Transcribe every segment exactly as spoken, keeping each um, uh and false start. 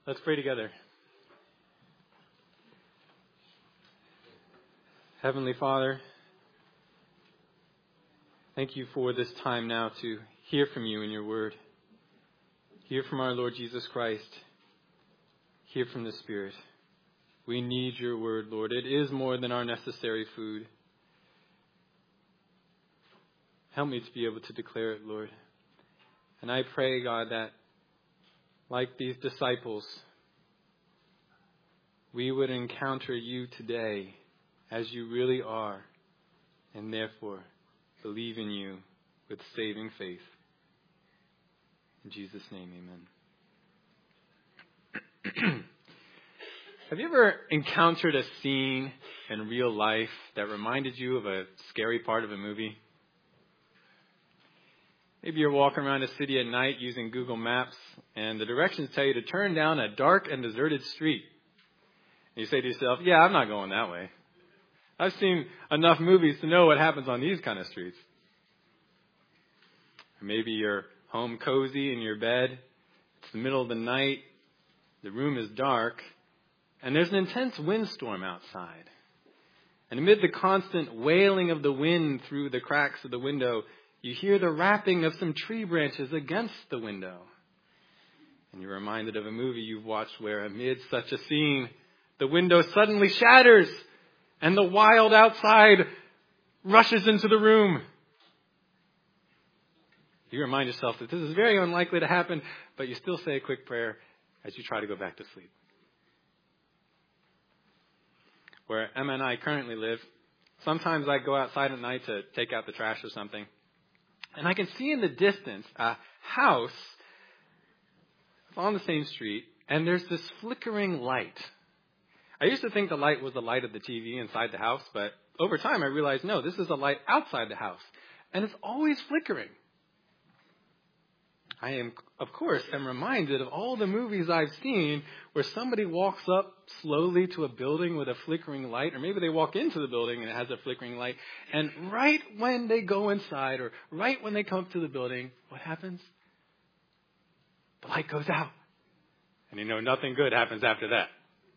Let's pray together. Heavenly Father, thank you for this time now to hear from you in your word. Hear from our Lord Jesus Christ. Hear from the Spirit. We need your word, Lord. It is more than our necessary food. Help me to be able to declare it, Lord. And I pray, God, that like these disciples, we would encounter you today as you really are, and therefore believe in you with saving faith. In Jesus' name, amen. Have you ever encountered a scene in real life that reminded you of a scary part of a movie? Maybe you're walking around a city at night using Google Maps, and the directions tell you to turn down a dark and deserted street. And you say to yourself, yeah, I'm not going that way. I've seen enough movies to know what happens on these kind of streets. Or maybe you're home cozy in your bed. It's the middle of the night. The room is dark. And there's an intense windstorm outside. And amid the constant wailing of the wind through the cracks of the window, you hear the rapping of some tree branches against the window. And you're reminded of a movie you've watched where amid such a scene, the window suddenly shatters and the wild outside rushes into the room. You remind yourself that this is very unlikely to happen, but you still say a quick prayer as you try to go back to sleep. Where Emma and I currently live, sometimes I go outside at night to take out the trash or something. And I can see in the distance a house on the same street, and there's this flickering light. I used to think the light was the light of the T V inside the house, but over time I realized, no, this is a light outside the house, and it's always flickering. I am, of course, am reminded of all the movies I've seen where somebody walks up slowly to a building with a flickering light, or maybe they walk into the building and it has a flickering light, and right when they go inside or right when they come up to the building, what happens? The light goes out. And you know nothing good happens after that.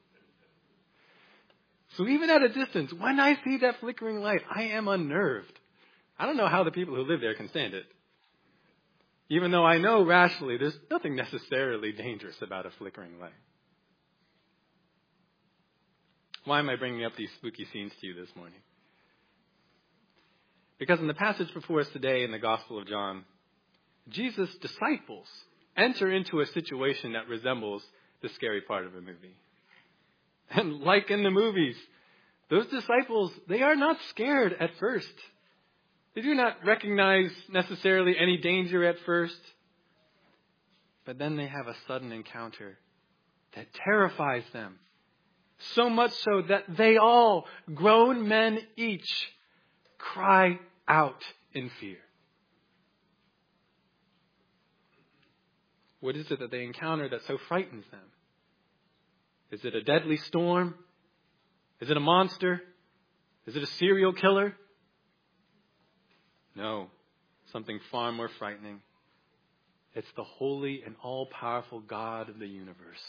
So even at a distance, when I see that flickering light, I am unnerved. I don't know how the people who live there can stand it. Even though I know rationally there's nothing necessarily dangerous about a flickering light. Why am I bringing up these spooky scenes to you this morning? Because in the passage before us today in the Gospel of John, Jesus' disciples enter into a situation that resembles the scary part of a movie. And like in the movies, those disciples, they are not scared at first. They do not recognize necessarily any danger at first. But then they have a sudden encounter that terrifies them. So much so that they all, grown men each, cry out in fear. What is it that they encounter that so frightens them? Is it a deadly storm? Is it a monster? Is it a serial killer? No, something far more frightening. It's the holy and all-powerful God of the universe.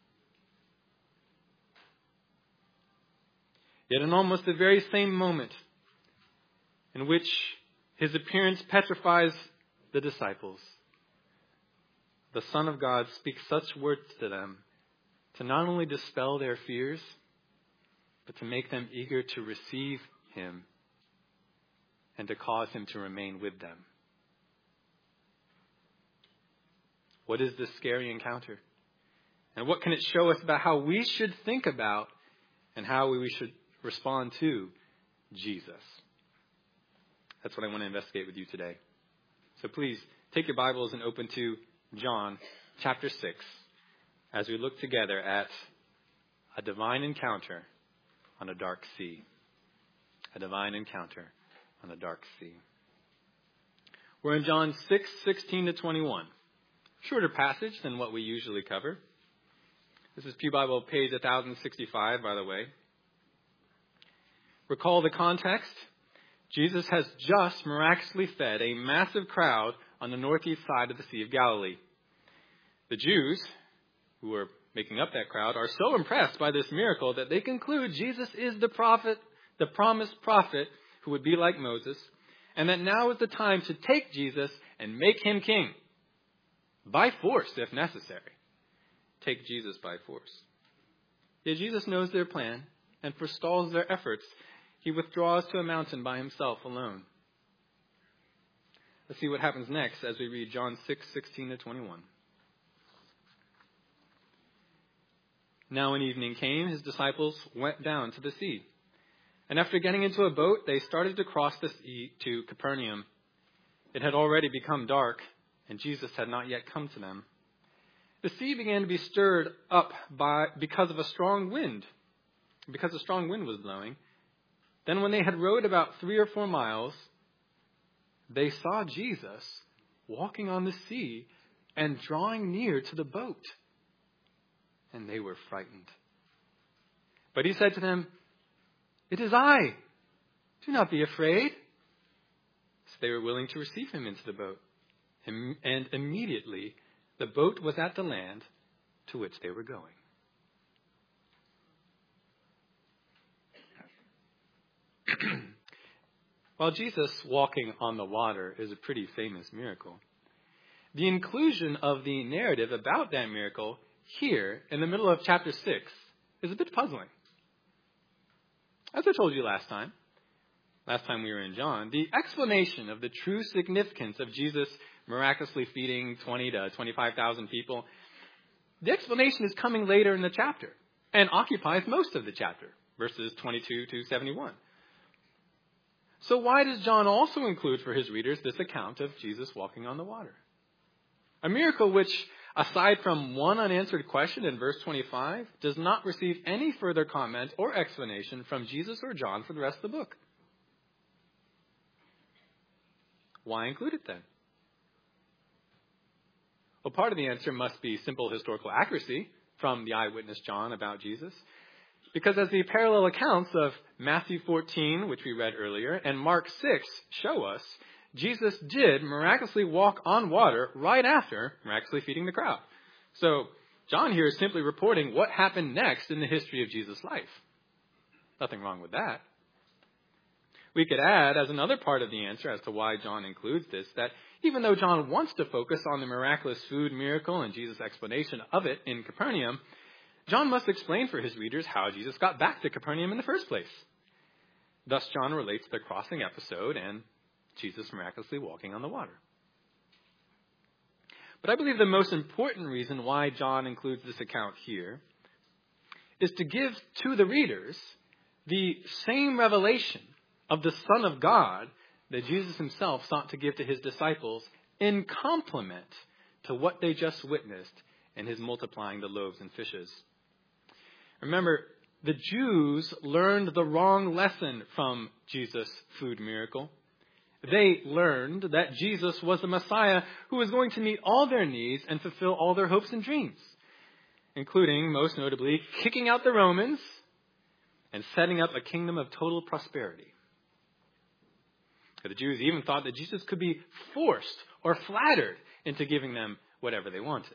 Yet in almost the very same moment in which his appearance petrifies the disciples, the Son of God speaks such words to them to not only dispel their fears, but to make them eager to receive him and to cause him to remain with them. What is this scary encounter? And what can it show us about how we should think about and how we should respond to Jesus? That's what I want to investigate with you today. So please take your Bibles and open to John chapter six as we look together at a divine encounter on a dark sea. A divine encounter on a dark sea. We're in John six, sixteen to twenty-one. Shorter passage than what we usually cover. This is Pew Bible page one thousand sixty-five, by the way. Recall the context. Jesus has just miraculously fed a massive crowd on the northeast side of the Sea of Galilee. The Jews who are making up that crowd, are so impressed by this miracle that they conclude Jesus is the prophet, the promised prophet who would be like Moses, and that now is the time to take Jesus and make him king. By force, if necessary. Take Jesus by force. Yet Jesus knows their plan and forestalls their efforts. He withdraws to a mountain by himself alone. Let's see what happens next as we read John six, sixteen to twenty-one. Now when evening came, his disciples went down to the sea. And after getting into a boat, they started to cross the sea to Capernaum. It had already become dark, and Jesus had not yet come to them. The sea began to be stirred up by because of a strong wind, because a strong wind was blowing. Then when they had rowed about three or four miles, they saw Jesus walking on the sea and drawing near to the boat. And they were frightened. But he said to them, "It is I. Do not be afraid." So they were willing to receive him into the boat. And immediately the boat was at the land to which they were going. While Jesus walking on the water is a pretty famous miracle, the inclusion of the narrative about that miracle here in the middle of chapter six is a bit puzzling. As I told you last time, last time we were in John, the explanation of the true significance of Jesus miraculously feeding twenty to twenty-five thousand people, the explanation is coming later in the chapter and occupies most of the chapter, verses twenty-two to seventy-one. So why does John also include for his readers this account of Jesus walking on the water? A miracle which, aside from one unanswered question in verse twenty-five, does not receive any further comment or explanation from Jesus or John for the rest of the book. Why include it then? Well, part of the answer must be simple historical accuracy from the eyewitness John about Jesus. Because as the parallel accounts of Matthew fourteen, which we read earlier, and Mark six show us, Jesus did miraculously walk on water right after miraculously feeding the crowd. So John here is simply reporting what happened next in the history of Jesus' life. Nothing wrong with that. We could add, as another part of the answer as to why John includes this, that even though John wants to focus on the miraculous food miracle and Jesus' explanation of it in Capernaum, John must explain for his readers how Jesus got back to Capernaum in the first place. Thus, John relates the crossing episode and Jesus miraculously walking on the water. But I believe the most important reason why John includes this account here is to give to the readers the same revelation of the Son of God that Jesus himself sought to give to his disciples in complement to what they just witnessed in his multiplying the loaves and fishes. Remember, the Jews learned the wrong lesson from Jesus' food miracle. They learned that Jesus was the Messiah who was going to meet all their needs and fulfill all their hopes and dreams, including, most notably, kicking out the Romans and setting up a kingdom of total prosperity. The Jews even thought that Jesus could be forced or flattered into giving them whatever they wanted.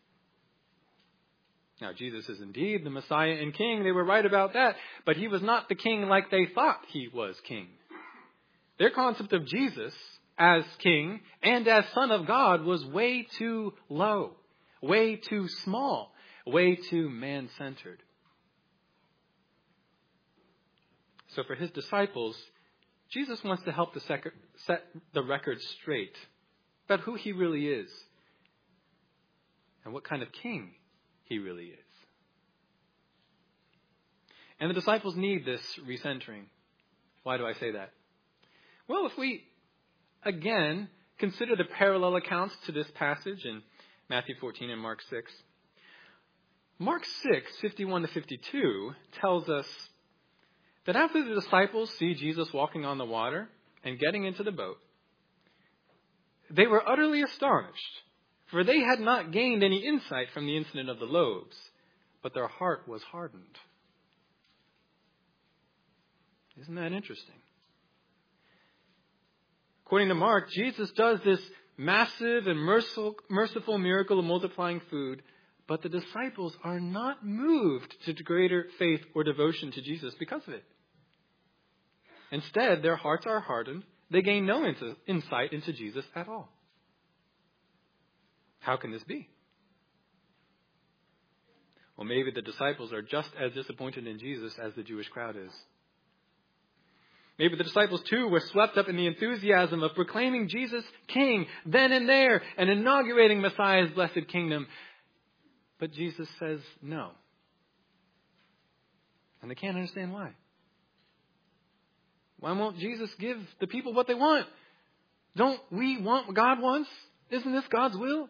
Now, Jesus is indeed the Messiah and King. They were right about that, but he was not the king like they thought he was king. Their concept of Jesus as king and as Son of God was way too low, way too small, way too man-centered. So for his disciples, Jesus wants to help to set the record straight about who he really is and what kind of king he really is. And the disciples need this recentering. Why do I say that? Well, if we, again, consider the parallel accounts to this passage in Matthew fourteen and Mark six, Mark six, fifty-one to fifty-two tells us that after the disciples see Jesus walking on the water and getting into the boat, they were utterly astonished, for they had not gained any insight from the incident of the loaves, but their heart was hardened. Isn't that interesting? According to Mark, Jesus does this massive and merciful, merciful miracle of multiplying food But the disciples are not moved to greater faith or devotion to Jesus because of it. Instead, their hearts are hardened. They gain no insight into Jesus at all. How can this be? Well, maybe the disciples are just as disappointed in Jesus as the Jewish crowd is. Maybe the disciples, too, were swept up in the enthusiasm of proclaiming Jesus King then and there and inaugurating Messiah's blessed kingdom. But Jesus says no. And they can't understand why. Why won't Jesus give the people what they want? Don't we want what God wants? Isn't this God's will?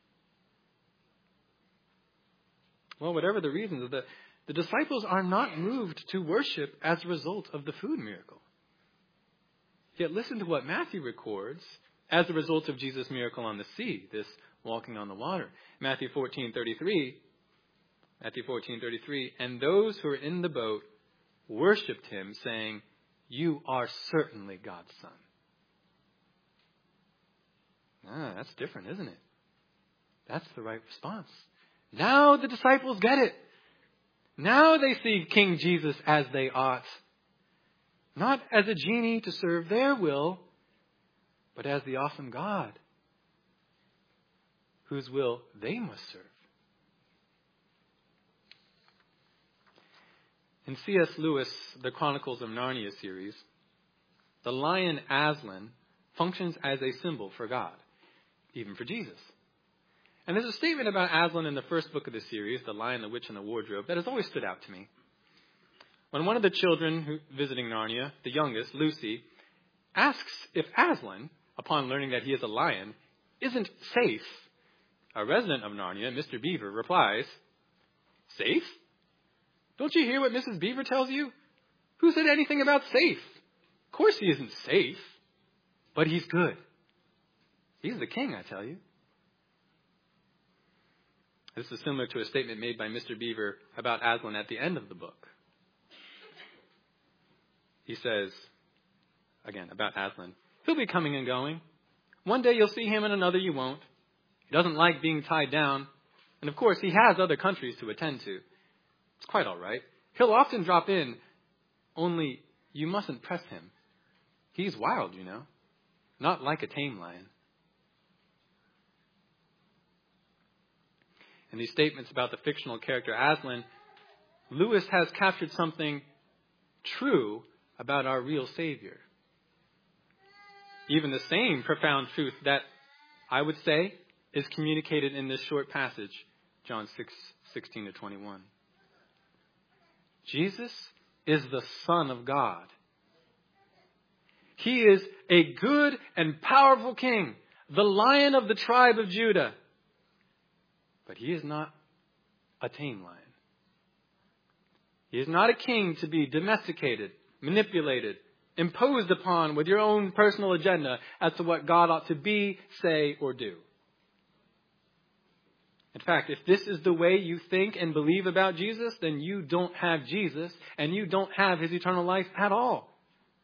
Well, whatever the reasons, the, the disciples are not moved to worship as a result of the food miracle. Yet listen to what Matthew records as a result of Jesus' miracle on the sea, this walking on the water. Matthew fourteen thirty-three. Matthew fourteen thirty-three. And those who were in the boat worshipped him, saying, "You are certainly God's Son." Ah, that's different, isn't it? That's the right response. Now the disciples get it. Now they see King Jesus as they ought. Not as a genie to serve their will, but as the awesome God whose will they must serve. In C S Lewis' The Chronicles of Narnia series, the lion Aslan functions as a symbol for God, even for Jesus. And there's a statement about Aslan in the first book of the series, The Lion, the Witch, and the Wardrobe, that has always stood out to me. When one of the children who, visiting Narnia, the youngest, Lucy, asks if Aslan, upon learning that he is a lion, isn't safe, a resident of Narnia, Mister Beaver, replies, "Safe? Don't you hear what Missus Beaver tells you? Who said anything about safe? Of course he isn't safe, but he's good. He's the king, I tell you." This is similar to a statement made by Mister Beaver about Aslan at the end of the book. He says, again, about Aslan, "He'll be coming and going. One day you'll see him and another you won't. He doesn't like being tied down. And of course, he has other countries to attend to. It's quite all right. He'll often drop in, only you mustn't press him. He's wild, you know, not like a tame lion." In these statements about the fictional character Aslan, Lewis has captured something true about our real Savior. Even the same profound truth that, I would say, is communicated in this short passage, John six, sixteen to twenty-one. Jesus is the Son of God. He is a good and powerful king, the Lion of the tribe of Judah. But he is not a tame lion. He is not a king to be domesticated, manipulated, imposed upon with your own personal agenda as to what God ought to be, say, or do. In fact, if this is the way you think and believe about Jesus, then you don't have Jesus and you don't have his eternal life at all.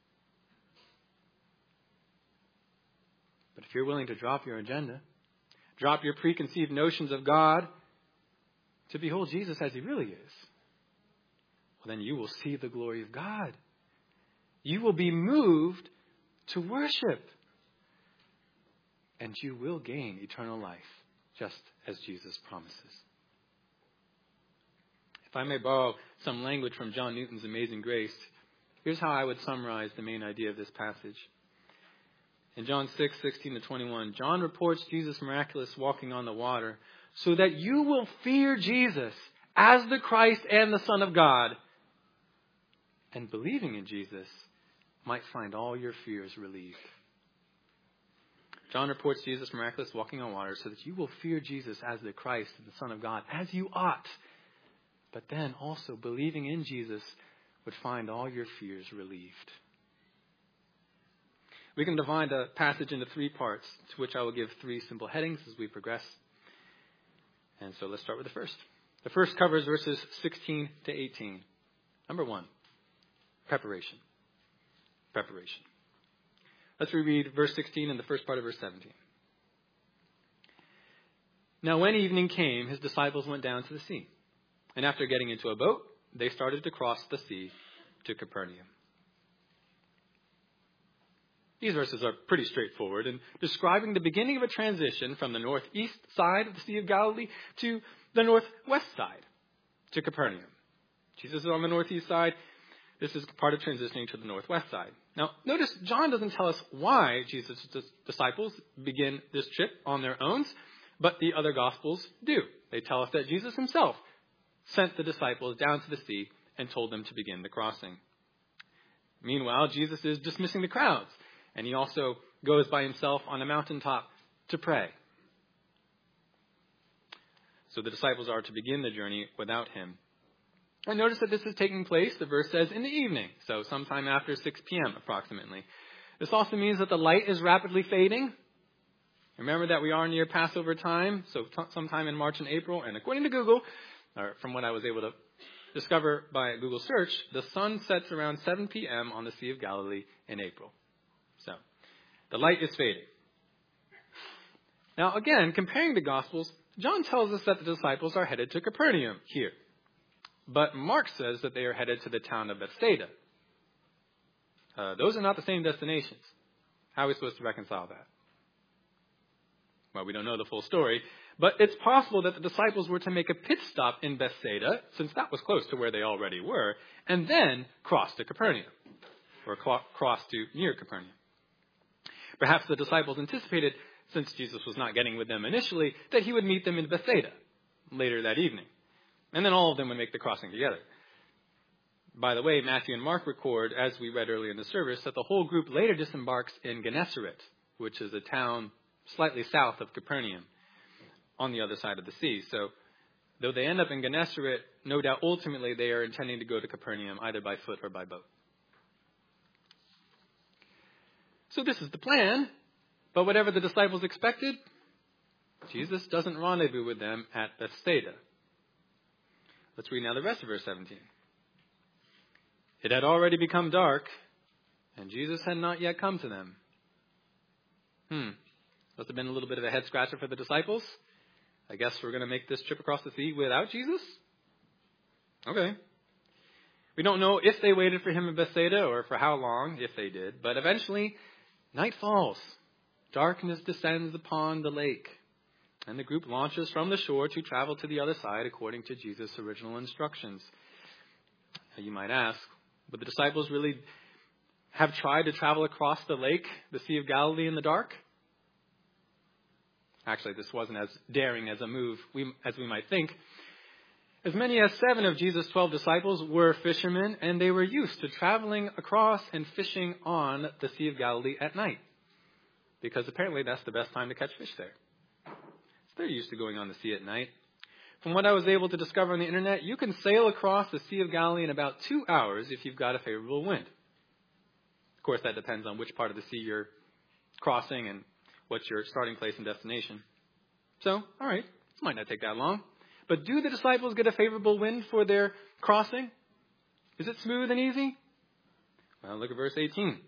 But if you're willing to drop your agenda, drop your preconceived notions of God to behold Jesus as he really is, well, then you will see the glory of God. You will be moved to worship. And you will gain eternal life, just as Jesus promises. If I may borrow some language from John Newton's Amazing Grace, here's how I would summarize the main idea of this passage. In John six, sixteen to twenty-one, John reports Jesus' miraculous walking on the water so that you will fear Jesus as the Christ and the Son of God, and believing in Jesus might find all your fears relieved. John reports Jesus' miraculous walking on water so that you will fear Jesus as the Christ and the Son of God, as you ought. But then also believing in Jesus would find all your fears relieved. We can divide the passage into three parts, to which I will give three simple headings as we progress. And so let's start with the first. The first covers verses sixteen to eighteen. Number one, preparation. Preparation. Let's reread verse sixteen and the first part of verse seventeen. Now, when evening came, his disciples went down to the sea. And after getting into a boat, they started to cross the sea to Capernaum. These verses are pretty straightforward in describing the beginning of a transition from the northeast side of the Sea of Galilee to the northwest side, to Capernaum. Jesus is on the northeast side. This is part of transitioning to the northwest side. Now, notice John doesn't tell us why Jesus' disciples begin this trip on their own, but the other Gospels do. They tell us that Jesus himself sent the disciples down to the sea and told them to begin the crossing. Meanwhile, Jesus is dismissing the crowds, and he also goes by himself on a mountaintop to pray. So the disciples are to begin the journey without him. And notice that this is taking place, the verse says, in the evening, so sometime after six p.m. approximately. This also means that the light is rapidly fading. Remember that we are near Passover time, so t- sometime in March and April, and according to Google, or from what I was able to discover by Google search, the sun sets around seven p.m. on the Sea of Galilee in April. So, the light is fading. Now, again, comparing the Gospels, John tells us that the disciples are headed to Capernaum here. But Mark says that they are headed to the town of Bethsaida. Uh, those are not the same destinations. How are we supposed to reconcile that? Well, we don't know the full story, but it's possible that the disciples were to make a pit stop in Bethsaida, since that was close to where they already were, and then cross to Capernaum, or cl- cross to near Capernaum. Perhaps the disciples anticipated, since Jesus was not getting with them initially, that he would meet them in Bethsaida later that evening. And then all of them would make the crossing together. By the way, Matthew and Mark record, as we read earlier in the service, that the whole group later disembarks in Gennesaret, which is a town slightly south of Capernaum, on the other side of the sea. So, though they end up in Gennesaret, no doubt ultimately they are intending to go to Capernaum either by foot or by boat. So this is the plan, but whatever the disciples expected, Jesus doesn't rendezvous with them at Bethsaida. Let's read now the rest of verse seventeen. It had already become dark, and Jesus had not yet come to them. Hmm. Must have been a little bit of a head scratcher for the disciples. I guess we're going to make this trip across the sea without Jesus? Okay. We don't know if they waited for him in Bethsaida or for how long, if they did. But eventually, night falls. Darkness descends upon the lake. And the group launches from the shore to travel to the other side according to Jesus' original instructions. You might ask, would the disciples really have tried to travel across the lake, the Sea of Galilee, in the dark? Actually, this wasn't as daring as a move we, as we might think. As many as seven of Jesus' twelve disciples were fishermen, and they were used to traveling across and fishing on the Sea of Galilee at night, because apparently that's the best time to catch fish there. So they're used to going on the sea at night. From what I was able to discover on the internet, you can sail across the Sea of Galilee in about two hours if you've got a favorable wind. Of course, that depends on which part of the sea you're crossing and what's your starting place and destination. So, all right, it might not take that long. But do the disciples get a favorable wind for their crossing? Is it smooth and easy? Well, look at verse eighteen.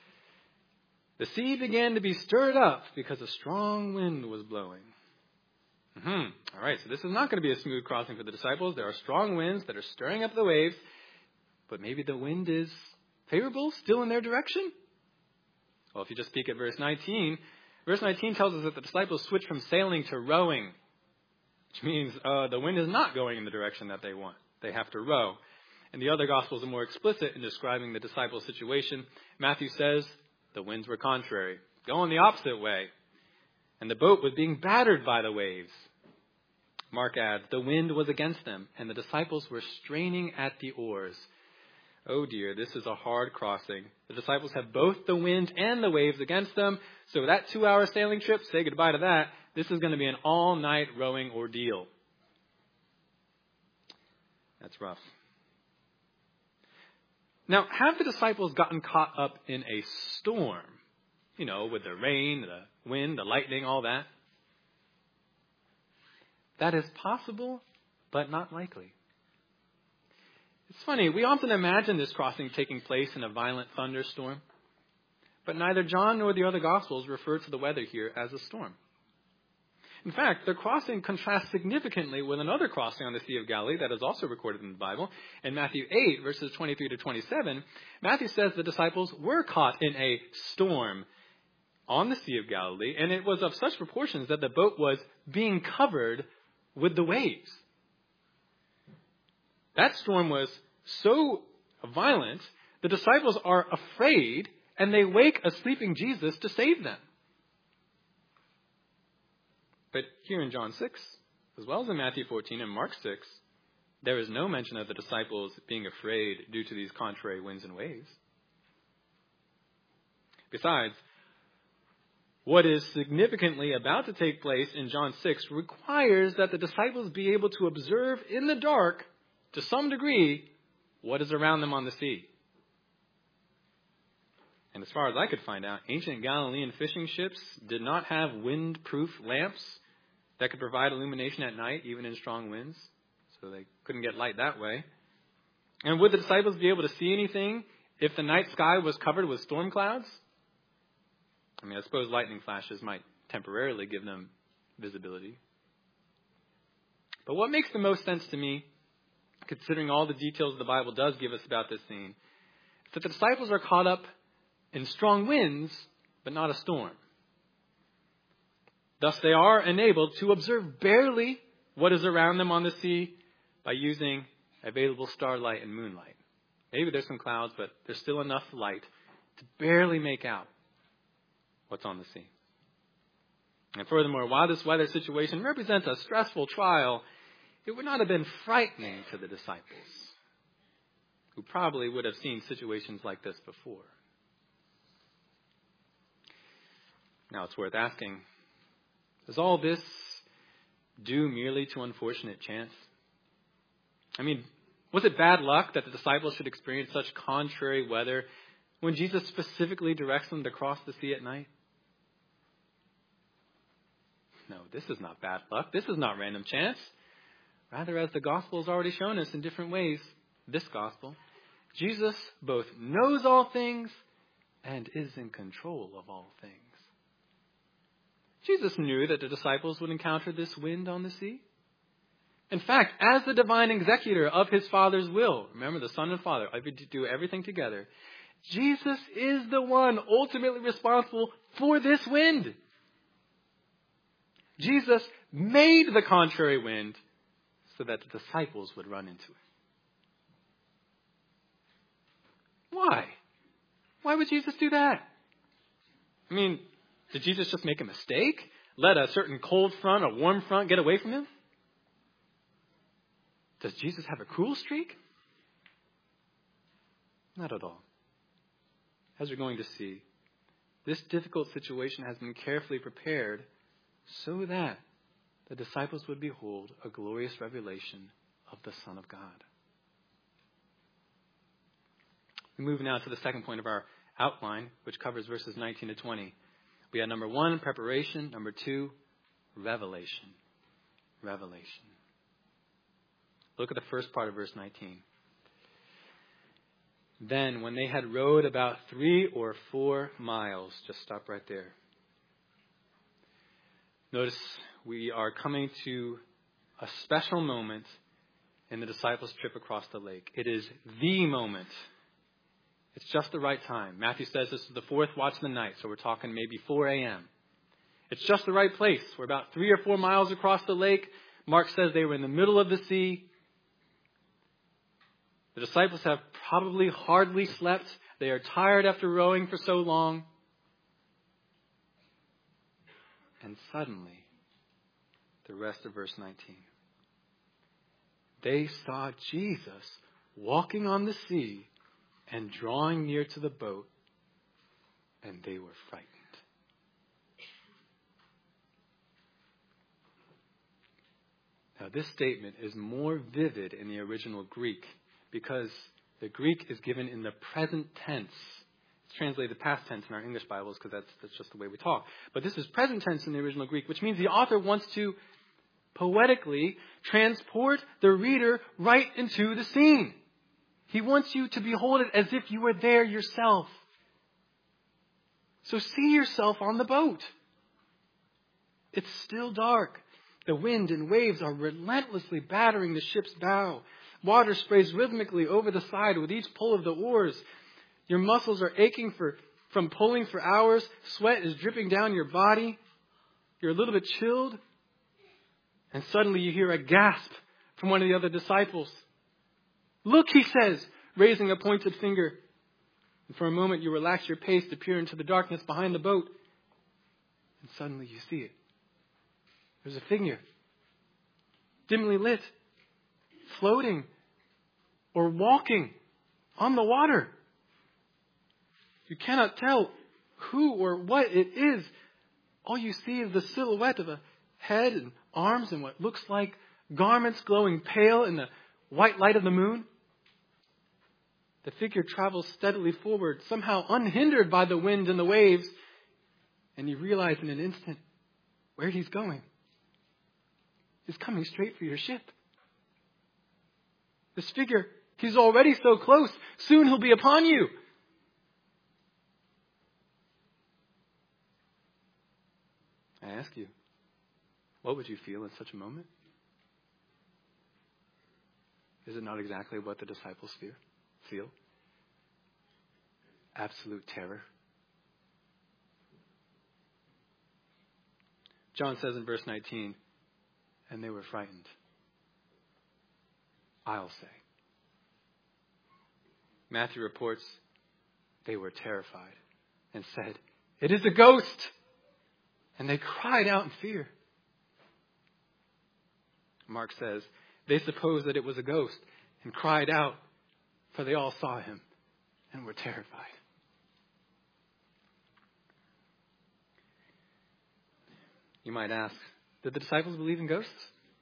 The sea began to be stirred up because a strong wind was blowing. Mm-hmm. All right, so this is not going to be a smooth crossing for the disciples. There are strong winds that are stirring up the waves, but maybe the wind is favorable, still in their direction? Well, if you just peek at verse nineteen, verse nineteen tells us that the disciples switch from sailing to rowing, which means uh, the wind is not going in the direction that they want. They have to row. And the other Gospels are more explicit in describing the disciples' situation. Matthew says the winds were contrary, going the opposite way. And the boat was being battered by the waves. Mark adds, the wind was against them, and the disciples were straining at the oars. Oh dear, this is a hard crossing. The disciples have both the wind and the waves against them. So that two-hour sailing trip, say goodbye to that. This is going to be an all-night rowing ordeal. That's rough. Now, have the disciples gotten caught up in a storm? You know, with the rain, the wind, the lightning, all that. That is possible, but not likely. It's funny, we often imagine this crossing taking place in a violent thunderstorm, but neither John nor the other Gospels refer to the weather here as a storm. In fact, their crossing contrasts significantly with another crossing on the Sea of Galilee that is also recorded in the Bible. In Matthew eight, verses twenty-three to twenty-seven, Matthew says the disciples were caught in a storm on the Sea of Galilee, and it was of such proportions that the boat was being covered with the waves. That storm was so violent, the disciples are afraid, and they wake a sleeping Jesus to save them. But here in John six, as well as in Matthew fourteen and Mark six, there is no mention of the disciples being afraid due to these contrary winds and waves. Besides, what is significantly about to take place in John six requires that the disciples be able to observe in the dark, to some degree, what is around them on the sea. And as far as I could find out, ancient Galilean fishing ships did not have wind-proof lamps that could provide illumination at night, even in strong winds. So they couldn't get light that way. And would the disciples be able to see anything if the night sky was covered with storm clouds? I mean, I suppose lightning flashes might temporarily give them visibility. But what makes the most sense to me, considering all the details the Bible does give us about this scene, is that the disciples are caught up in strong winds, but not a storm. Thus, they are enabled to observe barely what is around them on the sea by using available starlight and moonlight. Maybe there's some clouds, but there's still enough light to barely make out what's on the sea. And furthermore, while this weather situation represents a stressful trial, it would not have been frightening to the disciples, who probably would have seen situations like this before. Now, it's worth asking, is all this due merely to unfortunate chance? I mean, was it bad luck that the disciples should experience such contrary weather when Jesus specifically directs them to cross the sea at night? No, this is not bad luck. This is not random chance. Rather, as the gospel has already shown us in different ways, this gospel, Jesus both knows all things and is in control of all things. Jesus knew that the disciples would encounter this wind on the sea. In fact, as the divine executor of his Father's will, remember the Son and Father do everything together, Jesus is the one ultimately responsible for this wind. Jesus made the contrary wind so that the disciples would run into it. Why? Why would Jesus do that? I mean, did Jesus just make a mistake? Let a certain cold front, a warm front get away from him? Does Jesus have a cruel streak? Not at all. As we're going to see, this difficult situation has been carefully prepared so that the disciples would behold a glorious revelation of the Son of God. We move now to the second point of our outline, which covers verses nineteen to twenty. We had number one, preparation. Number two, revelation. Revelation. Look at the first part of verse nineteen. Then, when they had rowed about three or four miles, just stop right there. Notice we are coming to a special moment in the disciples' trip across the lake. It is the moment. It's just the right time. Matthew says this is the fourth watch of the night, so we're talking maybe four a.m. It's just the right place. We're about three or four miles across the lake. Mark says they were in the middle of the sea. The disciples have probably hardly slept. They are tired after rowing for so long. And suddenly, the rest of verse nineteen. They saw Jesus walking on the sea and drawing near to the boat, and they were frightened. Now, this statement is more vivid in the original Greek because the Greek is given in the present tense. It's translated past tense in our English Bibles because that's, that's just the way we talk. But this is present tense in the original Greek, which means the author wants to poetically transport the reader right into the scene. He wants you to behold it as if you were there yourself. So see yourself on the boat. It's still dark. The wind and waves are relentlessly battering the ship's bow. Water sprays rhythmically over the side with each pull of the oars. Your muscles are aching for, from pulling for hours. Sweat is dripping down your body. You're a little bit chilled. And suddenly you hear a gasp from one of the other disciples. Look, he says, raising a pointed finger. And for a moment you relax your pace to peer into the darkness behind the boat. And suddenly you see it. There's a figure, dimly lit, floating or walking on the water. You cannot tell who or what it is. All you see is the silhouette of a head and arms and what looks like garments glowing pale in the white light of the moon. The figure travels steadily forward, somehow unhindered by the wind and the waves. And you realize in an instant where he's going. He's coming straight for your ship. This figure, he's already so close. Soon he'll be upon you. I ask you, what would you feel in such a moment? Is it not exactly what the disciples fear, feel? Absolute terror. John says in verse nineteen, and they were frightened. I'll say. Matthew reports they were terrified and said, it is a ghost. And they cried out in fear. Mark says they supposed that it was a ghost and cried out, for they all saw him and were terrified. You might ask, did the disciples believe in ghosts?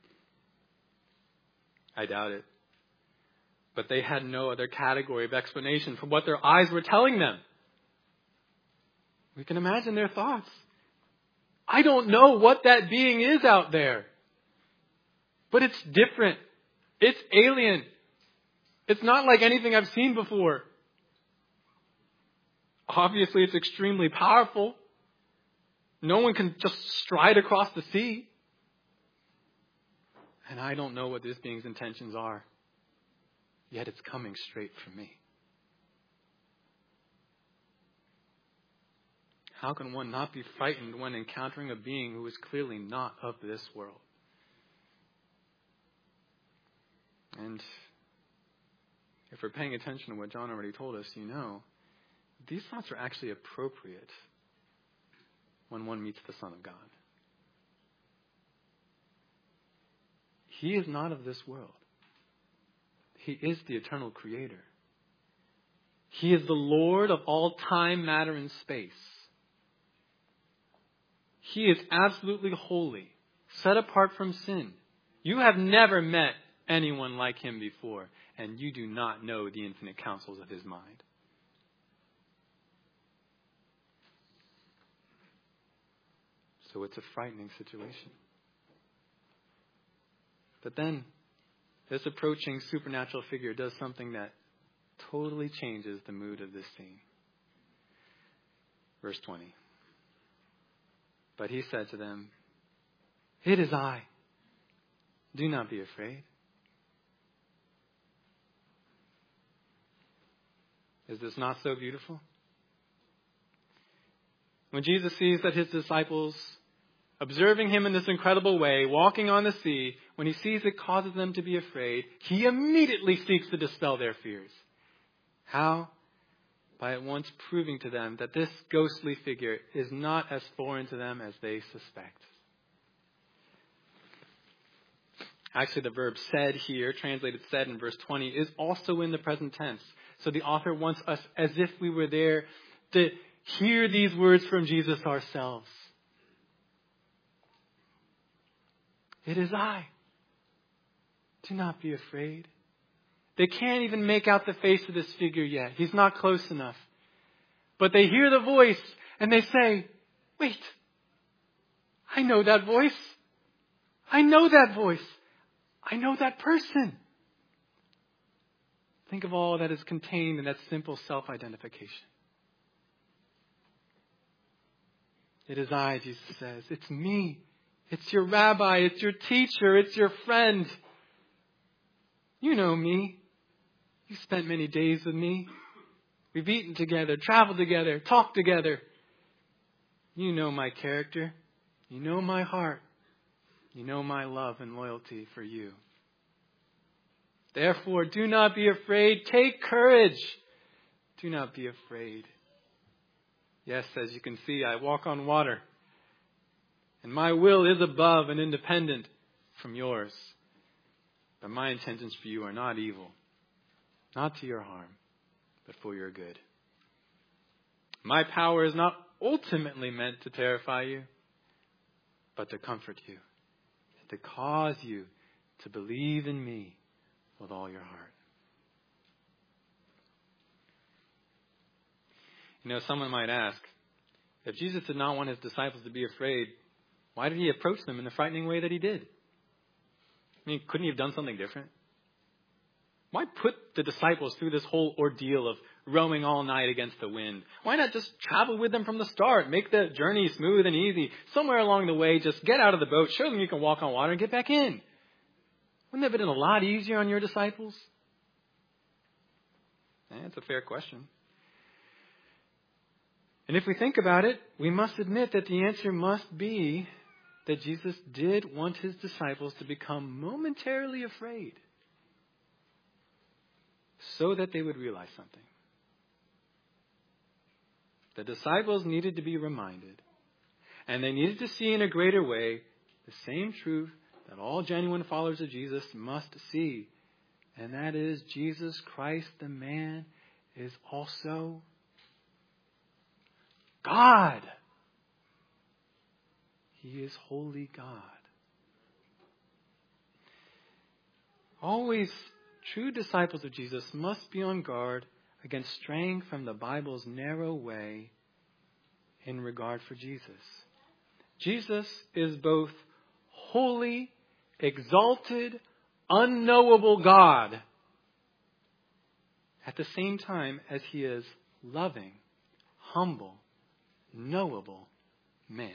I doubt it. But they had no other category of explanation for what their eyes were telling them. We can imagine their thoughts. I don't know what that being is out there. But it's different. It's alien. It's not like anything I've seen before. Obviously, it's extremely powerful. No one can just stride across the sea. And I don't know what this being's intentions are. Yet it's coming straight for me. How can one not be frightened when encountering a being who is clearly not of this world? And if we're paying attention to what John already told us, you know, these thoughts are actually appropriate when one meets the Son of God. He is not of this world. He is the eternal Creator. He is the Lord of all time, matter, and space. He is absolutely holy, set apart from sin. You have never met anyone like him before, and you do not know the infinite counsels of his mind. So it's a frightening situation. But then, this approaching supernatural figure does something that totally changes the mood of this scene. Verse twenty. But he said to them, it is I. Do not be afraid. Is this not so beautiful? When Jesus sees that his disciples, observing him in this incredible way, walking on the sea, when he sees it causes them to be afraid, he immediately seeks to dispel their fears. How? By at once proving to them that this ghostly figure is not as foreign to them as they suspect. Actually, the verb said here, translated said in verse twenty, is also in the present tense. So the author wants us, as if we were there, to hear these words from Jesus ourselves. It is I. Do not be afraid. They can't even make out the face of this figure yet. He's not close enough. But they hear the voice and they say, wait, I know that voice. I know that voice. I know that person. Think of all that is contained in that simple self-identification. It is I, Jesus says. It's me. It's your rabbi. It's your teacher. It's your friend. You know me. You spent many days with me. We've eaten together, traveled together, talked together. You know my character. You know my heart. You know my love and loyalty for you. Therefore, do not be afraid. Take courage. Do not be afraid. Yes, as you can see, I walk on water. And my will is above and independent from yours. But my intentions for you are not evil, not to your harm, but for your good. My power is not ultimately meant to terrify you, but to comfort you, to cause you to believe in me with all your heart. You know, someone might ask, if Jesus did not want his disciples to be afraid, why did he approach them in the frightening way that he did? I mean, couldn't he have done something different? Why put the disciples through this whole ordeal of rowing all night against the wind? Why not just travel with them from the start? Make the journey smooth and easy. Somewhere along the way, just get out of the boat, show them you can walk on water, and get back in. Wouldn't that have been a lot easier on your disciples? That's a fair question. And if we think about it, we must admit that the answer must be that Jesus did want his disciples to become momentarily afraid so that they would realize something. The disciples needed to be reminded, and they needed to see in a greater way the same truth that all genuine followers of Jesus must see, and that is Jesus Christ, the man, is also God. He is holy God. Always, true disciples of Jesus must be on guard against straying from the Bible's narrow way in regard for Jesus. Jesus is both holy, exalted, unknowable God at the same time as he is loving, humble, knowable man.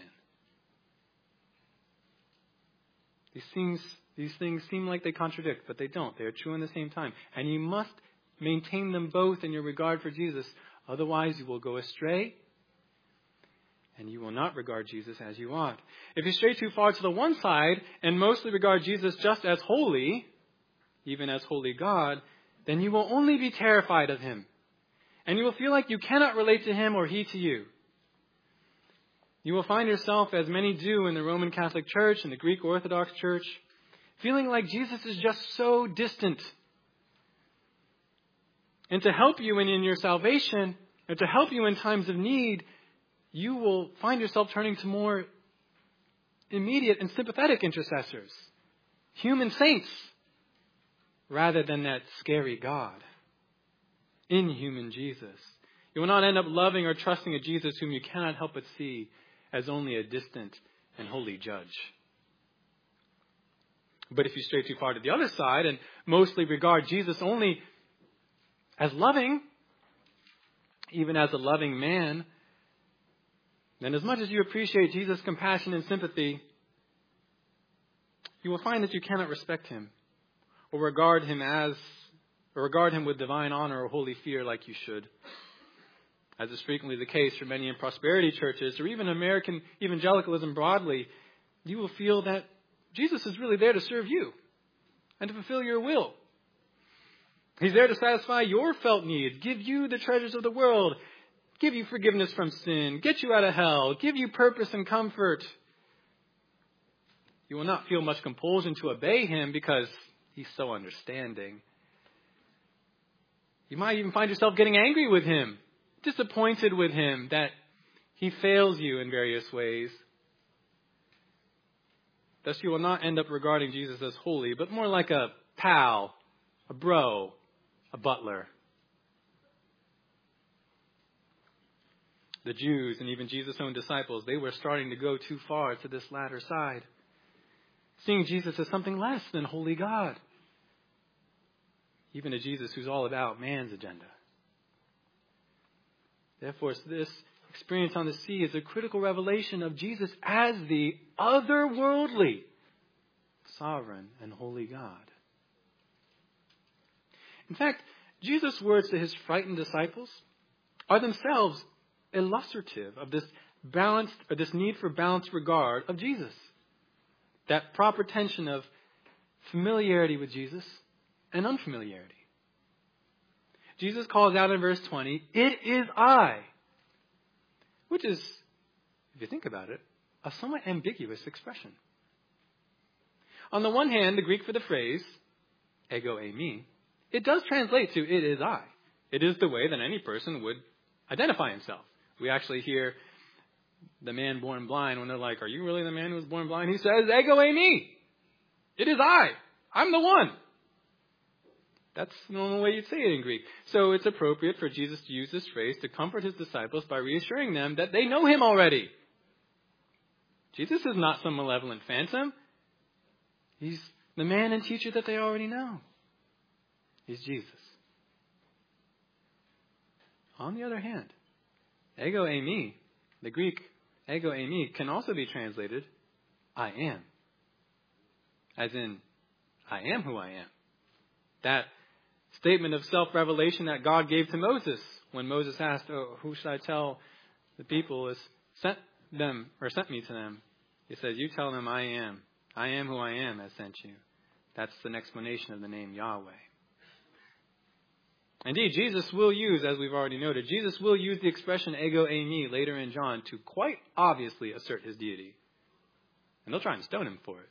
These things, these things seem like they contradict, but they don't. They are true in the same time. And you must maintain them both in your regard for Jesus. Otherwise, you will go astray, and you will not regard Jesus as you ought. If you stray too far to the one side and mostly regard Jesus just as holy, even as holy God, then you will only be terrified of him. And you will feel like you cannot relate to him or he to you. You will find yourself, as many do in the Roman Catholic Church and the Greek Orthodox Church, feeling like Jesus is just so distant. And to help you in, in your salvation, or to help you in times of need, you will find yourself turning to more immediate and sympathetic intercessors, human saints, rather than that scary God, inhuman Jesus. You will not end up loving or trusting a Jesus whom you cannot help but see as only a distant and holy judge. But if you stray too far to the other side and mostly regard Jesus only as loving, even as a loving man, then as much as you appreciate Jesus' compassion and sympathy, you will find that you cannot respect him or regard him as, or regard him with divine honor or holy fear like you should. As is frequently the case for many in prosperity churches or even American evangelicalism broadly, you will feel that Jesus is really there to serve you and to fulfill your will. He's there to satisfy your felt needs, give you the treasures of the world, give you forgiveness from sin, get you out of hell, give you purpose and comfort. You will not feel much compulsion to obey him because he's so understanding. You might even find yourself getting angry with him, disappointed with him that he fails you in various ways. Thus you will not end up regarding Jesus as holy, but more like a pal, a bro, a butler. The Jews and even Jesus' own disciples, they were starting to go too far to this latter side, seeing Jesus as something less than holy God, even a Jesus who's all about man's agenda. Therefore, this experience on the sea is a critical revelation of Jesus as the otherworldly, sovereign, and holy God. In fact, Jesus' words to his frightened disciples are themselves illustrative of this balanced, or this need for balanced regard of Jesus. That proper tension of familiarity with Jesus and unfamiliarity. Jesus calls out in verse twenty, "It is I," which is, if you think about it, a somewhat ambiguous expression. On the one hand, the Greek for the phrase, ego eimi, it does translate to "it is I." It is the way that any person would identify himself. We actually hear the man born blind when they're like, "Are you really the man who was born blind?" He says, "Ego eimi." It is I. I'm the one. That's the normal way you'd say it in Greek. So it's appropriate for Jesus to use this phrase to comfort his disciples by reassuring them that they know him already. Jesus is not some malevolent phantom. He's the man and teacher that they already know. He's Jesus. On the other hand, ego eimi, the Greek ego eimi, can also be translated I am. As in, I am who I am. That statement of self-revelation that God gave to Moses when Moses asked, "Oh, who should I tell the people has sent them or sent me to them?" He says, "You tell them I am. I am who I am has sent you." That's an explanation of the name Yahweh. Indeed, Jesus will use, as we've already noted, Jesus will use the expression ego eimi later in John to quite obviously assert his deity. And they'll try and stone him for it.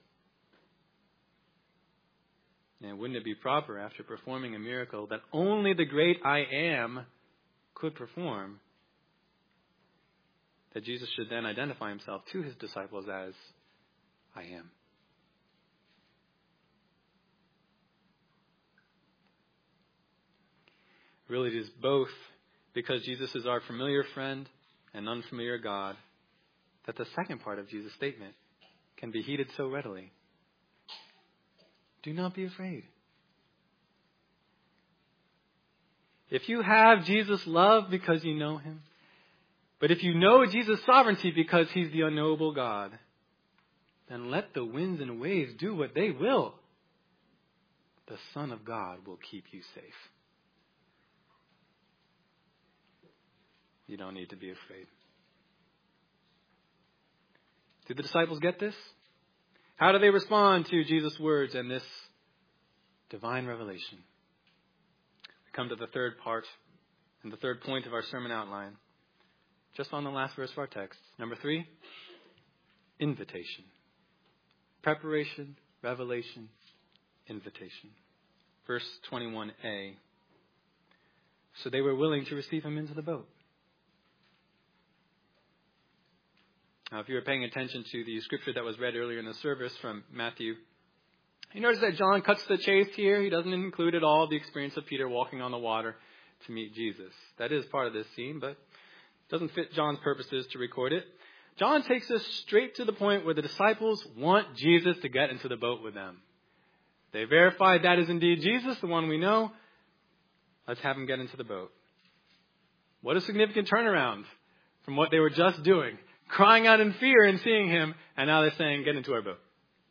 And wouldn't it be proper, after performing a miracle that only the great I am could perform, that Jesus should then identify himself to his disciples as I am? Really, it is both because Jesus is our familiar friend and unfamiliar God that the second part of Jesus' statement can be heeded so readily. Do not be afraid. If you have Jesus' love because you know him, but if you know Jesus' sovereignty because he's the unknowable God, then let the winds and waves do what they will. The Son of God will keep you safe. You don't need to be afraid. Did the disciples get this? How do they respond to Jesus' words and this divine revelation? We come to the third part and the third point of our sermon outline, just on the last verse of our text. Number three, invitation. Preparation, revelation, invitation. Verse twenty-one a. So they were willing to receive him into the boat. Now, if you were paying attention to the scripture that was read earlier in the service from Matthew, you notice that John cuts to the chase here. He doesn't include at all the experience of Peter walking on the water to meet Jesus. That is part of this scene, but it doesn't fit John's purposes to record it. John takes us straight to the point where the disciples want Jesus to get into the boat with them. They verified that is indeed Jesus, the one we know. Let's have him get into the boat. What a significant turnaround from what they were just doing. Crying out in fear and seeing him, and now they're saying, "Get into our boat."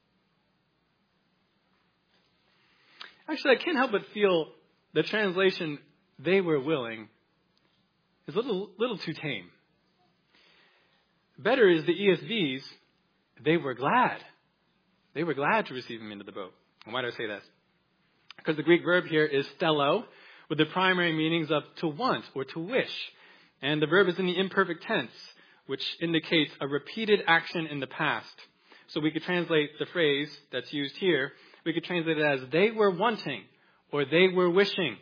Actually, I can't help but feel the translation, "they were willing," is a little, little too tame. Better is the E S V's, "they were glad." They were glad to receive him into the boat. And why do I say that? Because the Greek verb here is stello, with the primary meanings of to want or to wish. And the verb is in the imperfect tense, which indicates a repeated action in the past. So we could translate the phrase that's used here, we could translate it as they were wanting or they were wishing.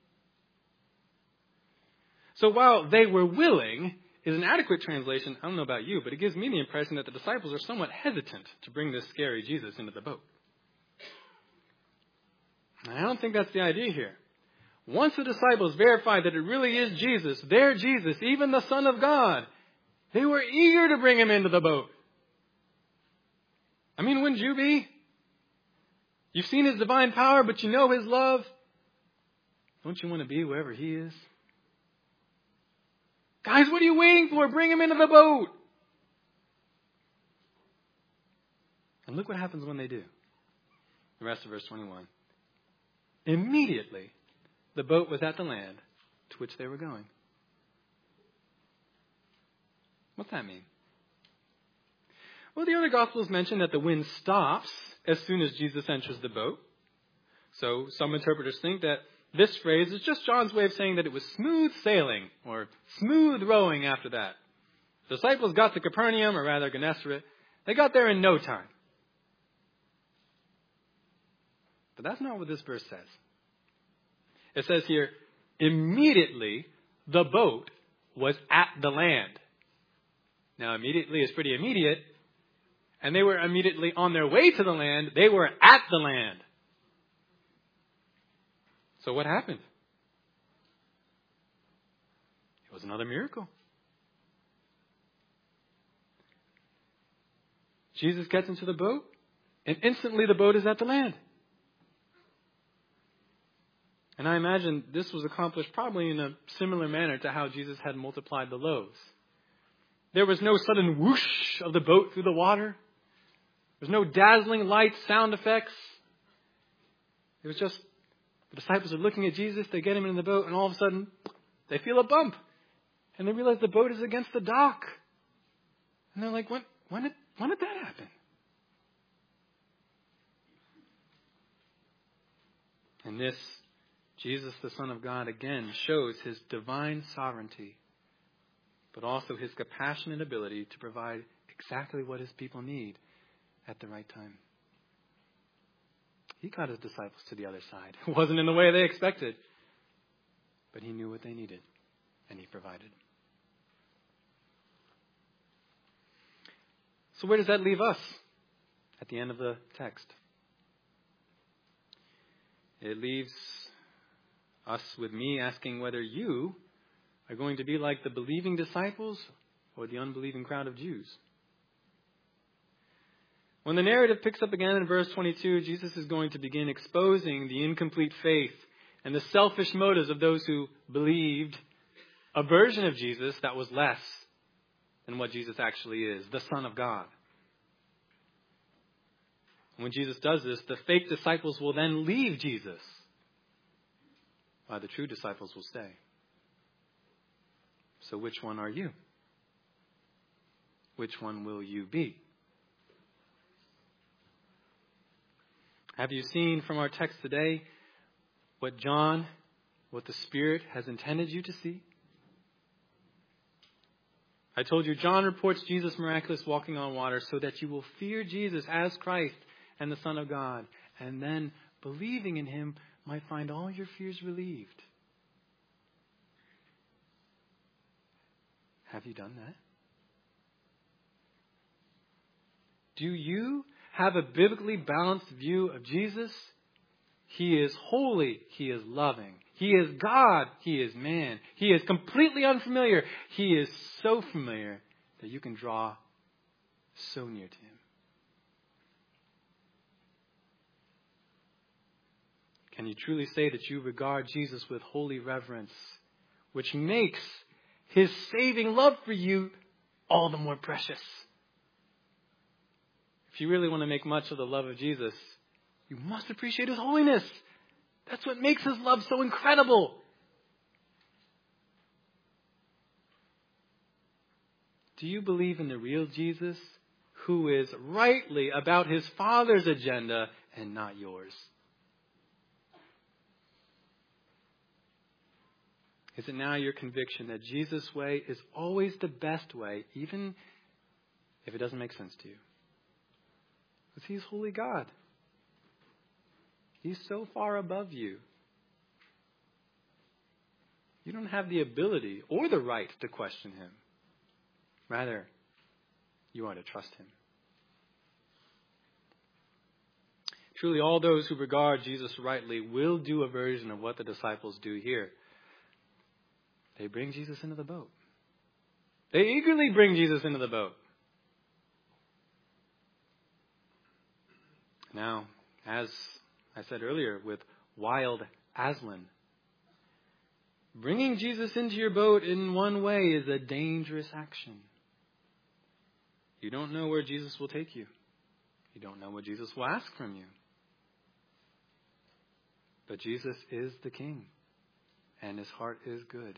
So while they were willing is an adequate translation, I don't know about you, but it gives me the impression that the disciples are somewhat hesitant to bring this scary Jesus into the boat. And I don't think that's the idea here. Once the disciples verified that it really is Jesus, their Jesus, even the Son of God, they were eager to bring him into the boat. I mean, wouldn't you be? You've seen his divine power, but you know his love. Don't you want to be wherever he is? Guys, what are you waiting for? Bring him into the boat. And look what happens when they do. The rest of verse twenty-one. Immediately, the boat was at the land to which they were going. What's that mean? Well, the other Gospels mention that the wind stops as soon as Jesus enters the boat. So some interpreters think that this phrase is just John's way of saying that it was smooth sailing or smooth rowing after that. The disciples got to Capernaum, or rather Gennesaret. They got there in no time. But that's not what this verse says. It says here, immediately the boat was at the land. Now, immediately is pretty immediate. And they were immediately on their way to the land. They were at the land. So what happened? It was another miracle. Jesus gets into the boat, and instantly the boat is at the land. And I imagine this was accomplished probably in a similar manner to how Jesus had multiplied the loaves. There was no sudden whoosh of the boat through the water. There was no dazzling lights, sound effects. It was just the disciples are looking at Jesus, they get him in the boat, and all of a sudden they feel a bump. And they realize the boat is against the dock. And they're like, when, when, did, when did that happen? And this, Jesus, the Son of God, again shows his divine sovereignty, but also his compassionate ability to provide exactly what his people need at the right time. He got his disciples to the other side. It wasn't in the way they expected, but he knew what they needed, and he provided. So where does that leave us at the end of the text? It leaves us with me asking whether you are going to be like the believing disciples or the unbelieving crowd of Jews. When the narrative picks up again in verse twenty-two, Jesus is going to begin exposing the incomplete faith and the selfish motives of those who believed a version of Jesus that was less than what Jesus actually is, the Son of God. When Jesus does this, the fake disciples will then leave Jesus, while the true disciples will stay. So which one are you? Which one will you be? Have you seen from our text today what John, what the Spirit has intended you to see? I told you, John reports Jesus' miraculous walking on water so that you will fear Jesus as Christ and the Son of God. And then, believing in him, might find all your fears relieved. Have you done that? Do you have a biblically balanced view of Jesus? He is holy. He is loving. He is God. He is man. He is completely unfamiliar. He is so familiar that you can draw so near to him. Can you truly say that you regard Jesus with holy reverence, which makes his saving love for you all the more precious? If you really want to make much of the love of Jesus, you must appreciate his holiness. That's what makes his love so incredible. Do you believe in the real Jesus, who is rightly about his Father's agenda and not yours? Is it now your conviction that Jesus' way is always the best way, even if it doesn't make sense to you? Because he's holy God. He's so far above you. You don't have the ability or the right to question him. Rather, you are to trust him. Truly, all those who regard Jesus rightly will do a version of what the disciples do here. They bring Jesus into the boat. They eagerly bring Jesus into the boat. Now, as I said earlier with wild Aslan, Bringing Jesus into your boat in one way is a dangerous action. You don't know where Jesus will take you. You don't know what Jesus will ask from you. But Jesus is the King, and his heart is good.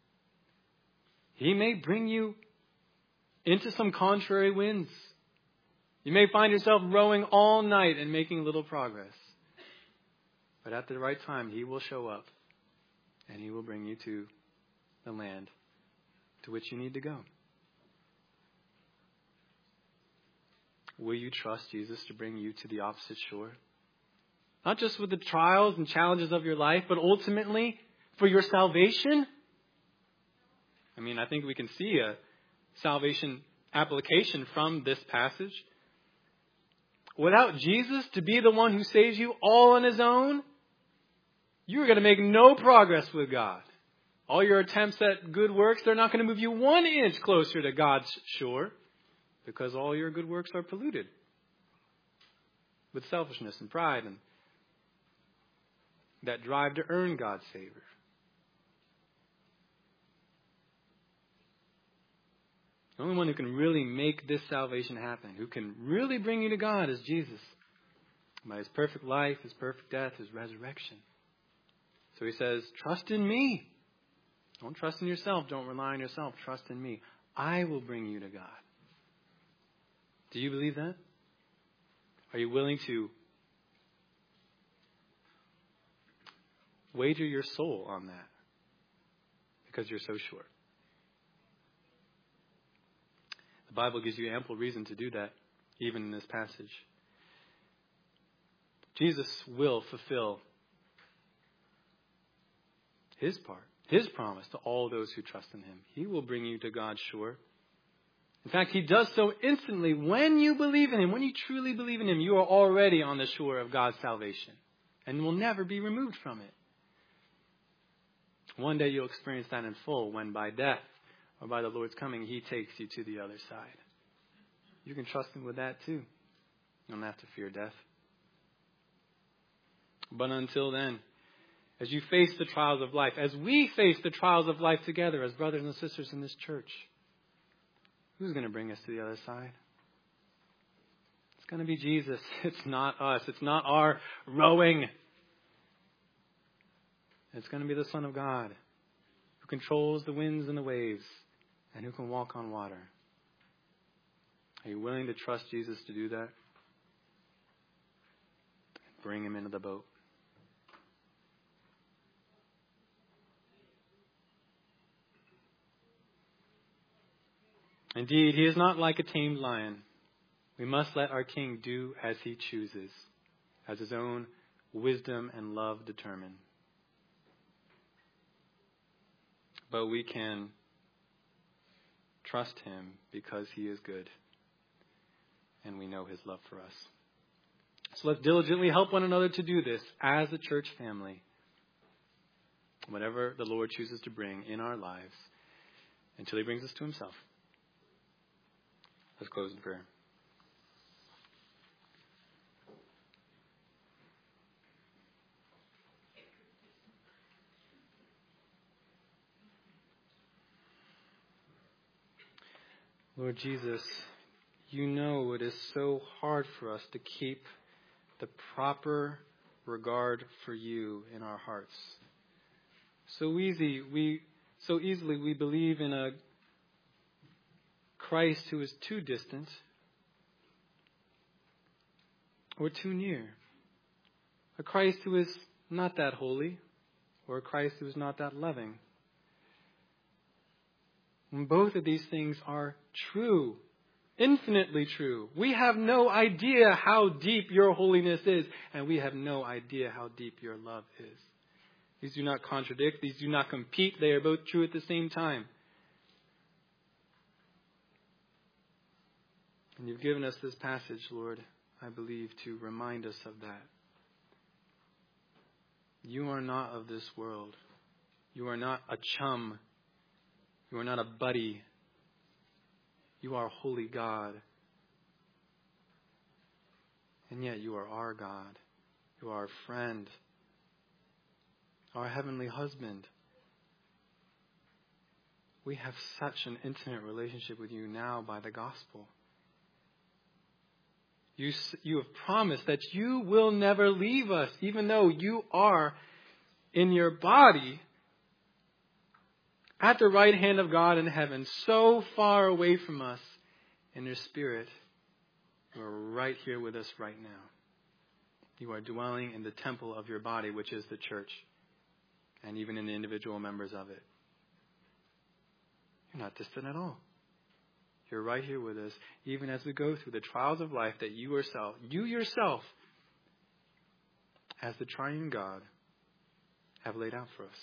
He may bring you into some contrary winds. You may find yourself rowing all night and making little progress. But at the right time, he will show up, and he will bring you to the land to which you need to go. Will you trust Jesus to bring you to the opposite shore? Not just with the trials and challenges of your life, but ultimately for your salvation? I mean, I think we can see a salvation application from this passage. Without Jesus to be the one who saves you all on his own, you're going to make no progress with God. All your attempts at good works, they're not going to move you one inch closer to God's shore, because all your good works are polluted with selfishness and pride and that drive to earn God's favor. The only one who can really make this salvation happen, who can really bring you to God, is Jesus. By his perfect life, his perfect death, his resurrection. So he says, trust in me. Don't trust in yourself. Don't rely on yourself. Trust in me. I will bring you to God. Do you believe that? Are you willing to wager your soul on that? Because you're so sure. The Bible gives you ample reason to do that, even in this passage. Jesus will fulfill his part, his promise to all those who trust in him. He will bring you to God's shore. In fact, he does so instantly. When you believe in him, when you truly believe in him, you are already on the shore of God's salvation and will never be removed from it. One day you'll experience that in full when by death or by the Lord's coming, he takes you to the other side. You can trust him with that too. You don't have to fear death. But until then, as you face the trials of life, as we face the trials of life together as brothers and sisters in this church, who's going to bring us to the other side? It's going to be Jesus. It's not us. It's not our rowing. It's going to be the Son of God, who controls the winds and the waves and who can walk on water. Are you willing to trust Jesus to do that? Bring him into the boat. Indeed, he is not like a tamed lion. We must let our King do as he chooses, as his own wisdom and love determine. But we can trust him because he is good, and we know his love for us. So let's diligently help one another to do this as a church family, whatever the Lord chooses to bring in our lives, until he brings us to himself. Let's close in prayer. Lord Jesus, you know it is so hard for us to keep the proper regard for you in our hearts. So easy, we so easily we believe in a Christ who is too distant or too near. A Christ who is not that holy, or a Christ who is not that loving. And both of these things are true, infinitely true. We have no idea how deep your holiness is, and we have no idea how deep your love is. These do not contradict. These do not compete. They are both true at the same time. And you've given us this passage, Lord, I believe, to remind us of that. You are not of this world. You are not a chum. You are not a buddy. You are a holy God. And yet you are our God. You are our friend. Our heavenly husband. We have such an intimate relationship with you now by the gospel. You, you have promised that you will never leave us, even though you are in your body at the right hand of God in heaven, so far away from us. In your spirit, you are right here with us right now. You are dwelling in the temple of your body, which is the church, and even in the individual members of it. You're not distant at all. You're right here with us, even as we go through the trials of life that you yourself, you yourself, as the triune God, have laid out for us.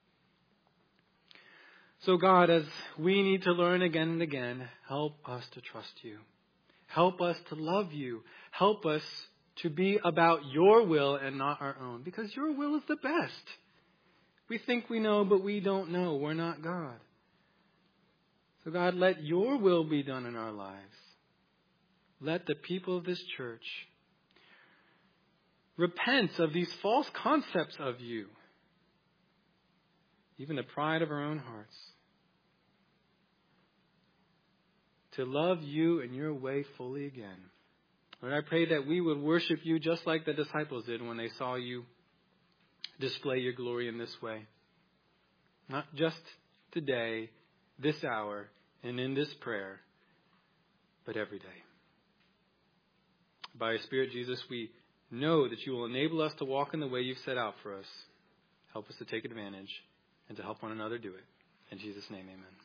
So God, as we need to learn again and again, help us to trust you. Help us to love you. Help us to be about your will and not our own, because your will is the best. We think we know, but we don't know. We're not God. So God, let your will be done in our lives. Let the people of this church repent of these false concepts of you, even the pride of our own hearts, to love you in your way fully again. Lord, I pray that we would worship you just like the disciples did when they saw you display your glory in this way. Not just today, this hour, and in this prayer, but every day. By your Spirit, Jesus, we know that you will enable us to walk in the way you've set out for us. Help us to take advantage and to help one another do it. In Jesus' name, amen.